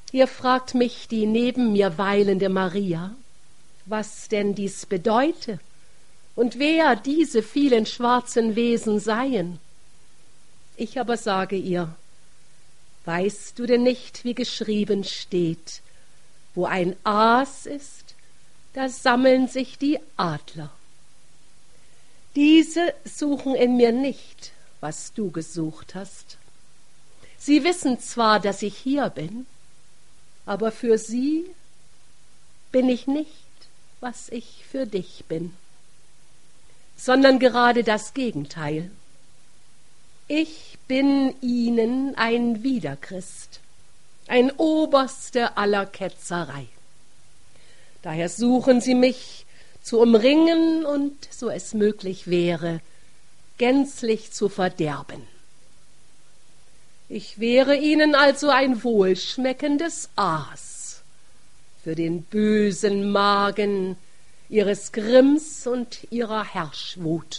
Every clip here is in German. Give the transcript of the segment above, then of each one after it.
Hier fragt mich die neben mir weilende Maria, was denn dies bedeute und wer diese vielen schwarzen Wesen seien. Ich aber sage ihr, weißt du denn nicht, wie geschrieben steht, wo ein Aas ist, da sammeln sich die Adler. Diese suchen in mir nicht, was du gesucht hast. Sie wissen zwar, dass ich hier bin, aber für sie bin ich nicht, was ich für dich bin, sondern gerade das Gegenteil. Ich bin ihnen ein Widerchrist, ein Oberste aller Ketzerei. Daher suchen sie mich zu umringen und, so es möglich wäre, gänzlich zu verderben. Ich wäre ihnen also ein wohlschmeckendes Aas für den bösen Magen ihres Grimms und ihrer Herrschwut.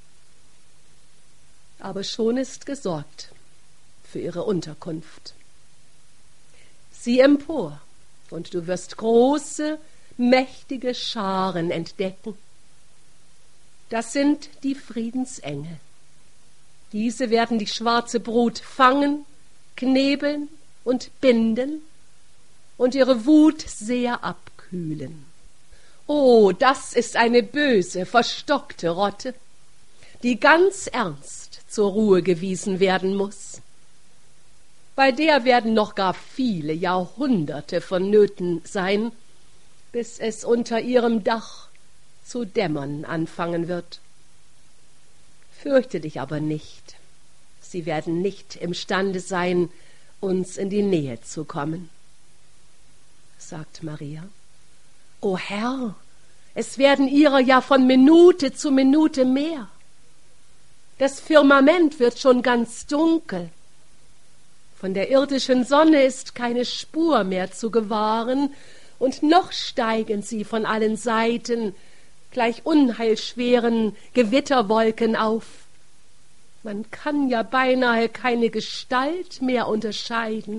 Aber schon ist gesorgt für ihre Unterkunft. Sieh empor, und du wirst große, mächtige Scharen entdecken. Das sind die Friedensengel. Diese werden die schwarze Brut fangen, knebeln und binden und ihre Wut sehr abkühlen. Oh, das ist eine böse, verstockte Rotte, die ganz ernst zur Ruhe gewiesen werden muß. Bei der werden noch gar viele Jahrhunderte vonnöten sein, bis es unter ihrem Dach zu dämmern anfangen wird. Fürchte dich aber nicht, sie werden nicht imstande sein, uns in die Nähe zu kommen. Sagt Maria, o Herr, es werden ihrer ja von Minute zu Minute mehr. Das Firmament wird schon ganz dunkel. Von der irdischen Sonne ist keine Spur mehr zu gewahren, und noch steigen sie von allen Seiten gleich unheilschweren Gewitterwolken auf. Man kann ja beinahe keine Gestalt mehr unterscheiden.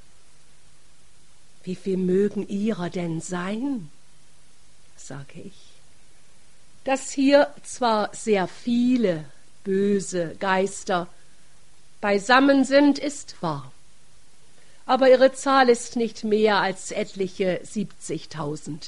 Wie viel mögen ihrer denn sein, sage ich. Dass hier zwar sehr viele böse Geister beisammen sind, ist wahr, aber ihre Zahl ist nicht mehr als etliche 70.000.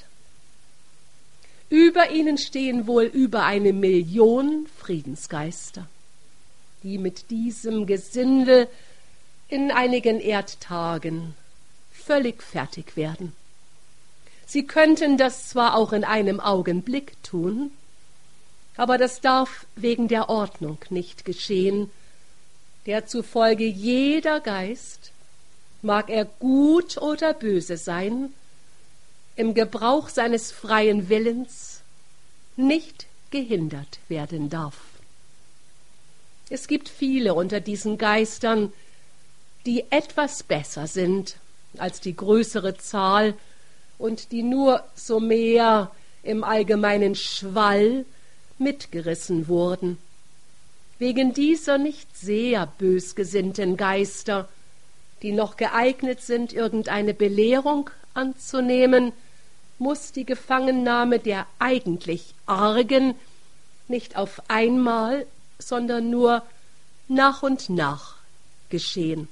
Über ihnen stehen wohl über 1 Million Friedensgeister, die mit diesem Gesindel in einigen Erdtagen völlig fertig werden. Sie könnten das zwar auch in einem Augenblick tun, aber das darf wegen der Ordnung nicht geschehen, der zufolge jeder Geist, mag er gut oder böse sein, im Gebrauch seines freien Willens nicht gehindert werden darf. Es gibt viele unter diesen Geistern, die etwas besser sind als die größere Zahl und die nur so mehr im allgemeinen Schwall mitgerissen wurden. Wegen dieser nicht sehr bösgesinnten Geister, die noch geeignet sind, irgendeine Belehrung anzunehmen, muß die Gefangennahme der eigentlich Argen nicht auf einmal, sondern nur nach und nach geschehen.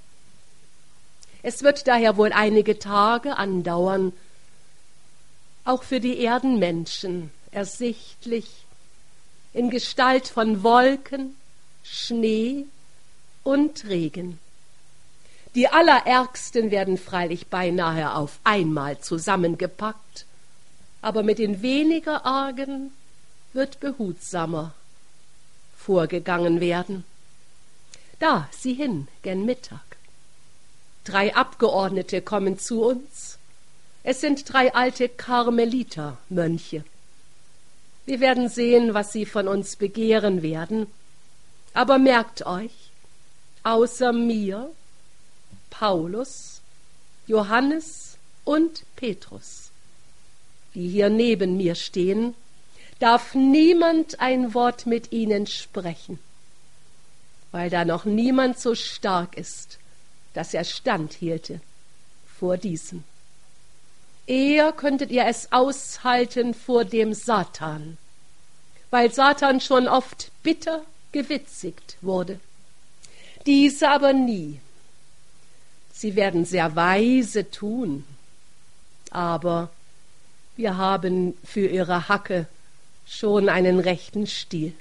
Es wird daher wohl einige Tage andauern, auch für die Erdenmenschen ersichtlich, in Gestalt von Wolken, Schnee und Regen. Die Allerärgsten werden freilich beinahe auf einmal zusammengepackt, aber mit den weniger Argen wird behutsamer vorgegangen werden. Da, sieh hin, gen Mittag. 3 Abgeordnete kommen zu uns. Es sind 3 alte Karmeliter-Mönche. Wir werden sehen, was sie von uns begehren werden. Aber merkt euch, außer mir, Paulus, Johannes und Petrus, die hier neben mir stehen, darf niemand ein Wort mit ihnen sprechen, weil da noch niemand so stark ist, dass er standhielte vor diesen. Eher könntet ihr es aushalten vor dem Satan, weil Satan schon oft bitter gewitzigt wurde. Diese aber nie. Sie werden sehr weise tun, aber wir haben für ihre Hacke schon einen rechten Stiel.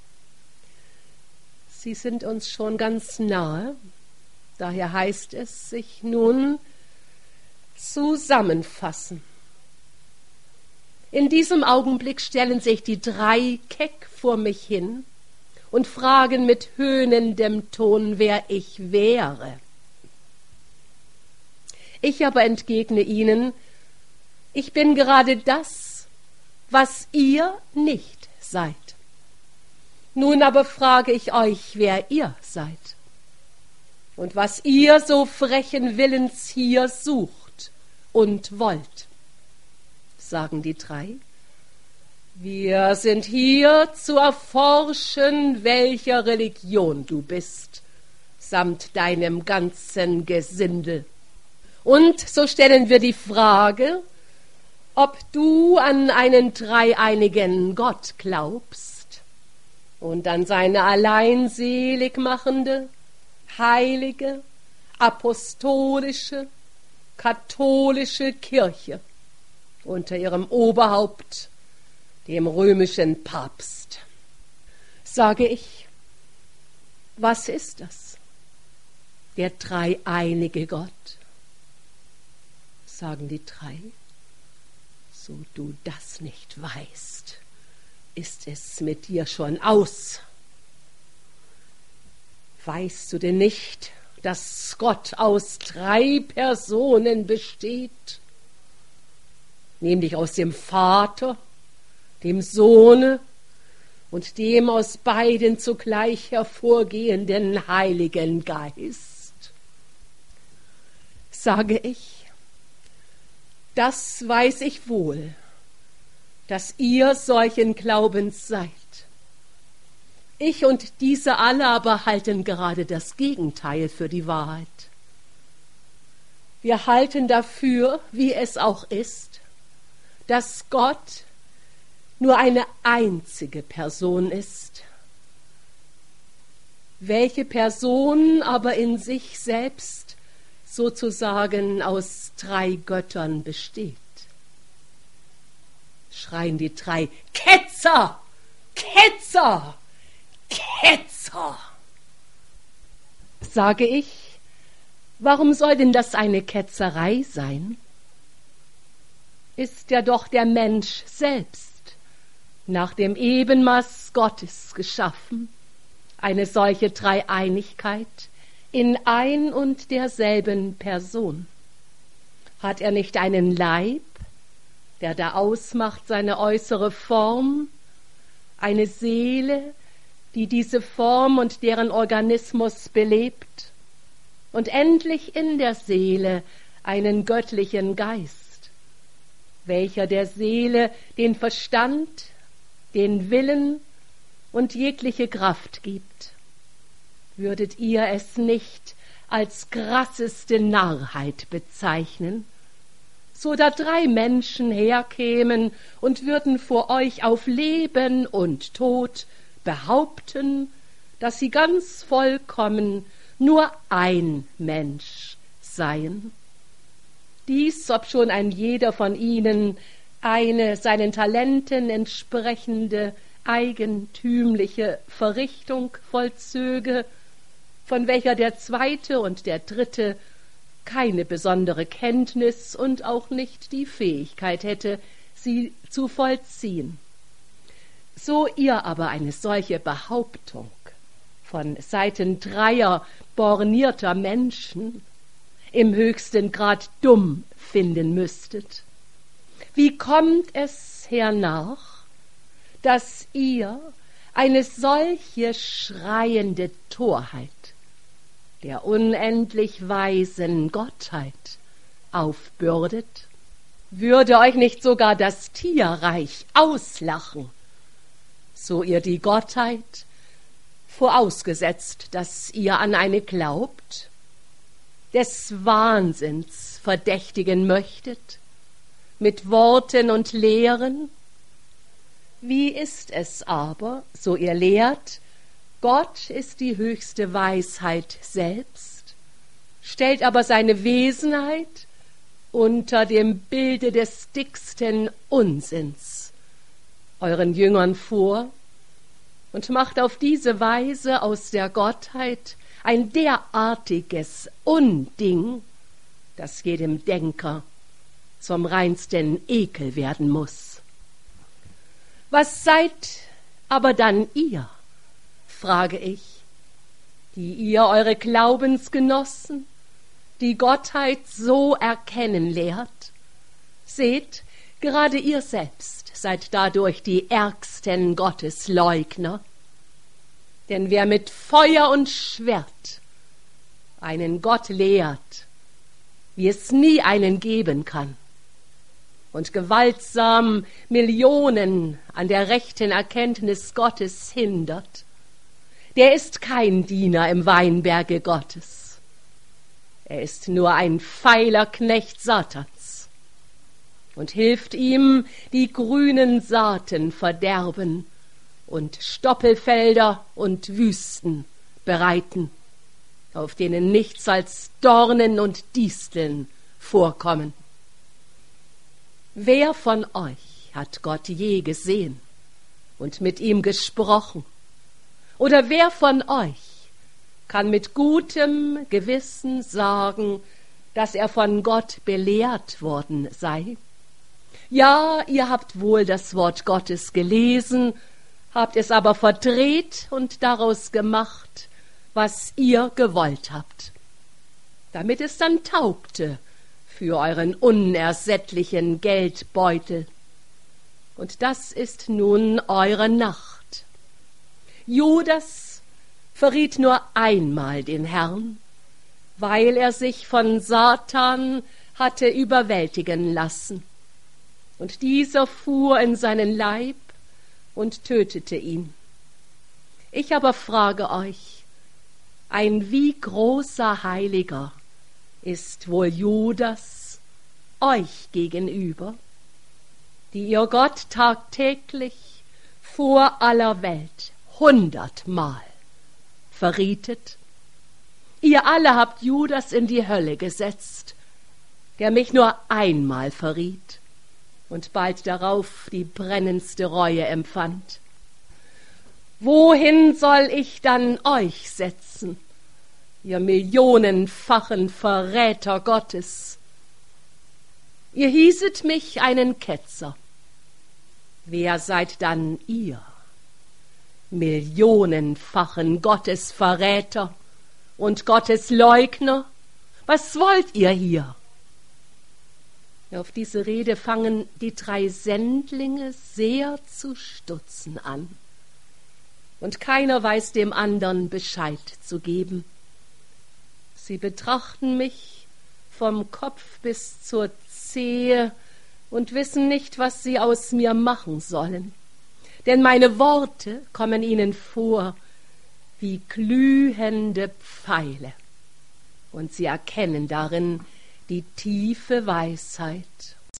Sie sind uns schon ganz nahe, daher heißt es sich nun zusammenfassen. In diesem Augenblick stellen sich die drei keck vor mich hin und fragen mit höhnendem Ton, wer ich wäre. Ich aber entgegne ihnen, ich bin gerade das, was ihr nicht seid. Nun aber frage ich euch, wer ihr seid und was ihr so frechen Willens hier sucht und wollt. Sagen die drei, wir sind hier zu erforschen, welcher Religion du bist, samt deinem ganzen Gesindel. Und so stellen wir die Frage, ob du an einen dreieinigen Gott glaubst und an seine allein selig machende, heilige, apostolische, katholische Kirche unter ihrem Oberhaupt, dem römischen Papst. Sage ich, was ist das? Der dreieinige Gott. Sagen die drei, so du das nicht weißt, ist es mit dir schon aus. Weißt du denn nicht, dass Gott aus 3 Personen besteht, nämlich aus dem Vater, dem Sohne und dem aus beiden zugleich hervorgehenden Heiligen Geist? Sage ich, das weiß ich wohl, dass ihr solchen Glaubens seid. Ich und diese alle aber halten gerade das Gegenteil für die Wahrheit. Wir halten dafür, wie es auch ist, dass Gott nur eine einzige Person ist, welche Person aber in sich selbst sozusagen aus 3 Göttern besteht. Schreien die drei, Ketzer, Ketzer, Ketzer. Sage ich, warum soll denn das eine Ketzerei sein? Ist ja doch der Mensch selbst nach dem Ebenmaß Gottes geschaffen, eine solche Dreieinigkeit in ein und derselben Person. Hat er nicht einen Leib, der da ausmacht seine äußere Form, eine Seele, die diese Form und deren Organismus belebt, und endlich in der Seele einen göttlichen Geist, welcher der Seele den Verstand, den Willen und jegliche Kraft gibt? Würdet ihr es nicht als krasseste Narrheit bezeichnen, so da 3 Menschen herkämen und würden vor euch auf Leben und Tod behaupten, dass sie ganz vollkommen nur ein Mensch seien? Dies, obschon ein jeder von ihnen eine seinen Talenten entsprechende eigentümliche Verrichtung vollzöge, von welcher der zweite und der dritte keine besondere Kenntnis und auch nicht die Fähigkeit hätte, sie zu vollziehen. So ihr aber eine solche Behauptung von Seiten 3 bornierter Menschen im höchsten Grad dumm finden müsstet, wie kommt es hernach, dass ihr eine solche schreiende Torheit der unendlich weisen Gottheit aufbürdet? Würde euch nicht sogar das Tierreich auslachen, so ihr die Gottheit, vorausgesetzt, dass ihr an eine glaubt, des Wahnsinns verdächtigen möchtet, mit Worten und Lehren? Wie ist es aber, so ihr lehrt, Gott ist die höchste Weisheit selbst, stellt aber seine Wesenheit unter dem Bilde des dicksten Unsinns euren Jüngern vor und macht auf diese Weise aus der Gottheit ein derartiges Unding, das jedem Denker zum reinsten Ekel werden muß. Was seid aber dann ihr, frage ich, die ihr eure Glaubensgenossen, die Gottheit so erkennen lehrt? Seht, gerade ihr selbst seid dadurch die ärgsten Gottesleugner. Denn wer mit Feuer und Schwert einen Gott lehrt, wie es nie einen geben kann, und gewaltsam Millionen an der rechten Erkenntnis Gottes hindert, der ist kein Diener im Weinberge Gottes. Er ist nur ein feiler Knecht Satans und hilft ihm, die grünen Saaten verderben und Stoppelfelder und Wüsten bereiten, auf denen nichts als Dornen und Disteln vorkommen. Wer von euch hat Gott je gesehen und mit ihm gesprochen? Oder wer von euch kann mit gutem Gewissen sagen, dass er von Gott belehrt worden sei? Ja, ihr habt wohl das Wort Gottes gelesen, habt es aber verdreht und daraus gemacht, was ihr gewollt habt, damit es dann taugte für euren unersättlichen Geldbeutel. Und das ist nun eure Nacht. Judas verriet nur einmal den Herrn, weil er sich von Satan hatte überwältigen lassen. Und dieser fuhr in seinen Leib und tötete ihn. Ich aber frage euch, ein wie großer Heiliger ist wohl Judas euch gegenüber, die ihr Gott tagtäglich vor aller Welt 100-mal verrietet? Ihr alle habt Judas in die Hölle gesetzt, der mich nur einmal verriet und bald darauf die brennendste Reue empfand. Wohin soll ich dann euch setzen, ihr millionenfachen Verräter Gottes? Ihr hießet mich einen Ketzer. Wer seid dann ihr, millionenfachen Gottesverräter und Gottesleugner? Was wollt ihr hier? Auf diese Rede fangen die 3 Sendlinge sehr zu stutzen an, und keiner weiß dem andern Bescheid zu geben. Sie betrachten mich vom Kopf bis zur Zehe und wissen nicht, was sie aus mir machen sollen, denn meine Worte kommen ihnen vor wie glühende Pfeile, und sie erkennen darin die tiefe Weisheit